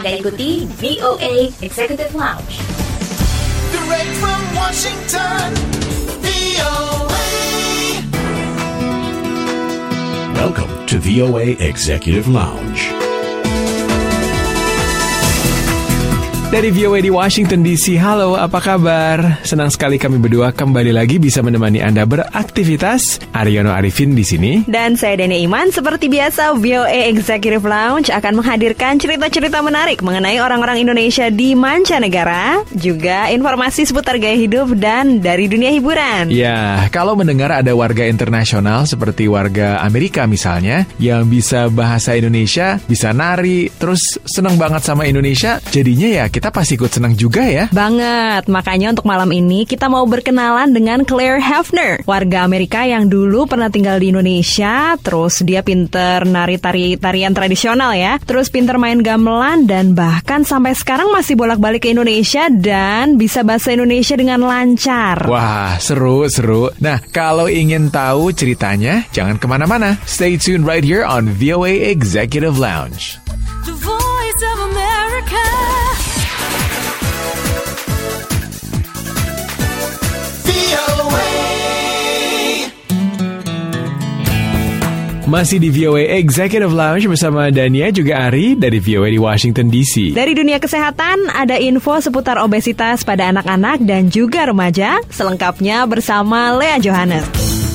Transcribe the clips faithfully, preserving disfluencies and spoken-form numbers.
Anda ikuti V O A Executive Lounge. Direct from Washington, V O A. Welcome to V O A Executive Lounge. Dari V O A di Washington D C, halo, apa kabar? Senang sekali kami berdua kembali lagi bisa menemani Anda beraktivitas. Aryono Arifin di sini. Dan saya Deni Iman. Seperti biasa, V O A Executive Lounge akan menghadirkan cerita-cerita menarik mengenai orang-orang Indonesia di mancanegara, juga informasi seputar gaya hidup dan dari dunia hiburan. Ya, kalau mendengar ada warga internasional seperti warga Amerika misalnya, yang bisa bahasa Indonesia, bisa nari, terus senang banget sama Indonesia, jadinya ya kita pasti ikut senang juga ya. Banget, makanya untuk malam ini kita mau berkenalan dengan Claire Hefner, warga Amerika yang dulu pernah tinggal di Indonesia. Terus dia pinter nari tari tarian tradisional ya, terus pinter main gamelan, dan bahkan sampai sekarang masih bolak-balik ke Indonesia dan bisa bahasa Indonesia dengan lancar. Wah, seru-seru. Nah, kalau ingin tahu ceritanya, jangan kemana-mana. Stay tuned right here on V O A Executive Lounge. The Voice of America. Masih di V O A Executive Lounge bersama Dania juga Ari dari V O A di Washington D C. Dari dunia kesehatan, ada info seputar obesitas pada anak-anak dan juga remaja. Selengkapnya bersama Lea Johannes.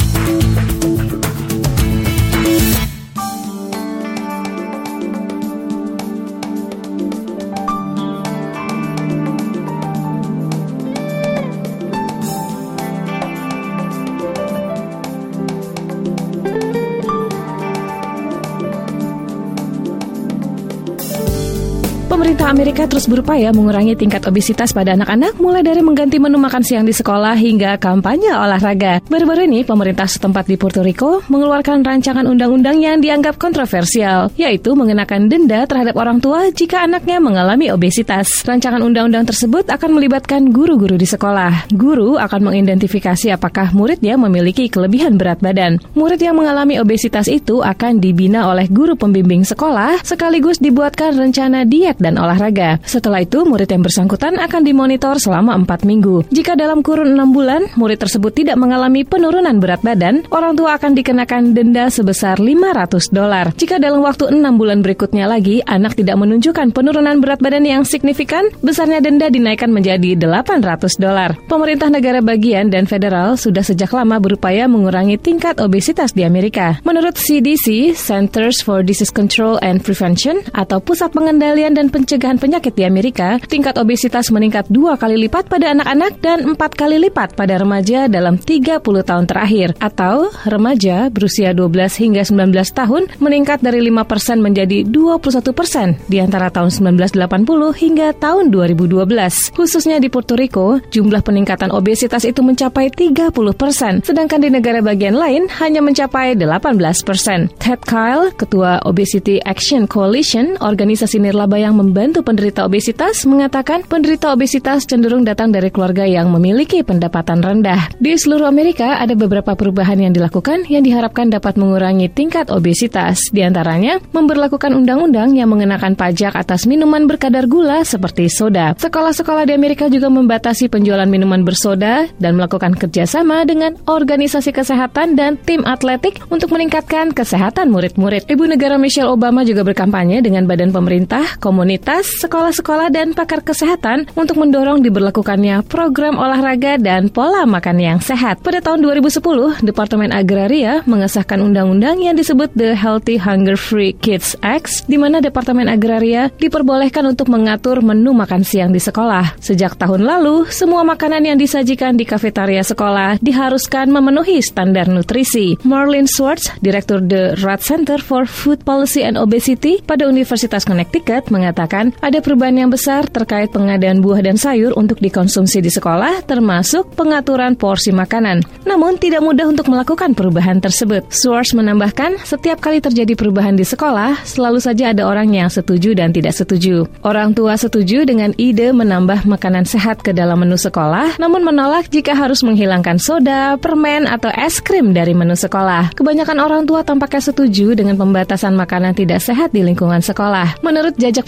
Pemerintah Amerika terus berupaya mengurangi tingkat obesitas pada anak-anak, mulai dari mengganti menu makan siang di sekolah hingga kampanye olahraga. Baru-baru ini, pemerintah setempat di Puerto Rico mengeluarkan rancangan undang-undang yang dianggap kontroversial, yaitu mengenakan denda terhadap orang tua jika anaknya mengalami obesitas. Rancangan undang-undang tersebut akan melibatkan guru-guru di sekolah. Guru akan mengidentifikasi apakah muridnya memiliki kelebihan berat badan. Murid yang mengalami obesitas itu akan dibina oleh guru pembimbing sekolah, sekaligus dibuatkan rencana diet dan olahraga. Setelah itu, murid yang bersangkutan akan dimonitor selama empat minggu. Jika dalam kurun enam bulan, murid tersebut tidak mengalami penurunan berat badan, orang tua akan dikenakan denda sebesar lima ratus dolar. Jika dalam waktu enam bulan berikutnya lagi, anak tidak menunjukkan penurunan berat badan yang signifikan, besarnya denda dinaikkan menjadi delapan ratus dolar. Pemerintah negara bagian dan federal sudah sejak lama berupaya mengurangi tingkat obesitas di Amerika. Menurut C D C, Centers for Disease Control and Prevention, atau Pusat Pengendalian dan Pencegahan Penyakit di Amerika, tingkat obesitas meningkat dua kali lipat pada anak-anak dan empat kali lipat pada remaja dalam tiga puluh tahun terakhir. Atau remaja berusia dua belas hingga sembilan belas tahun meningkat dari lima persen menjadi dua puluh satu persen di antara tahun sembilan belas delapan puluh hingga tahun dua ribu dua belas. Khususnya di Puerto Rico, jumlah peningkatan obesitas itu mencapai tiga puluh persen, sedangkan di negara bagian lain hanya mencapai delapan belas persen. Ted Kyle, Ketua Obesity Action Coalition, organisasi nirlaba yang membantu penderita obesitas, mengatakan penderita obesitas cenderung datang dari keluarga yang memiliki pendapatan rendah. Di seluruh Amerika ada beberapa perubahan yang dilakukan yang diharapkan dapat mengurangi tingkat obesitas. Di antaranya, memberlakukan undang-undang yang mengenakan pajak atas minuman berkadar gula seperti soda. Sekolah-sekolah di Amerika juga membatasi penjualan minuman bersoda dan melakukan kerjasama dengan organisasi kesehatan dan tim atletik untuk meningkatkan kesehatan murid-murid. Ibu negara Michelle Obama juga berkampanye dengan badan pemerintah, komunitas, sekolah-sekolah, dan pakar kesehatan untuk mendorong diberlakukannya program olahraga dan pola makan yang sehat. Pada tahun dua ribu sepuluh, Departemen Agraria mengesahkan undang-undang yang disebut The Healthy Hunger Free Kids Act, di mana Departemen Agraria diperbolehkan untuk mengatur menu makan siang di sekolah. Sejak tahun lalu, semua makanan yang disajikan di kafetaria sekolah diharuskan memenuhi standar nutrisi. Marlene Swartz, Direktur The Rudd Center for Food Policy and Obesity pada Universitas Connecticut, mengatakan ada perubahan yang besar terkait pengadaan buah dan sayur untuk dikonsumsi di sekolah, termasuk pengaturan porsi makanan. Namun, tidak mudah untuk melakukan perubahan tersebut. Swartz menambahkan, setiap kali terjadi perubahan di sekolah, selalu saja ada orang yang setuju dan tidak setuju. Orang tua setuju dengan ide menambah makanan sehat ke dalam menu sekolah, namun menolak jika harus menghilangkan soda, permen, atau es krim dari menu sekolah. Kebanyakan orang tua tampaknya setuju dengan pembatasan makanan tidak sehat di lingkungan sekolah. Menurut jajak pendapat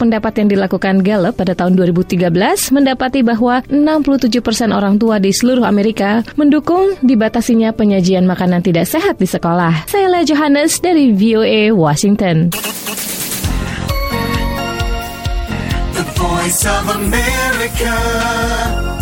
yang dilakukan Gallup pada tahun dua ribu tiga belas mendapati bahwa enam puluh tujuh persen orang tua di seluruh Amerika mendukung dibatasinya penyajian makanan tidak sehat di sekolah. Saya Lea Johannes dari V O A Washington. The Voice of America.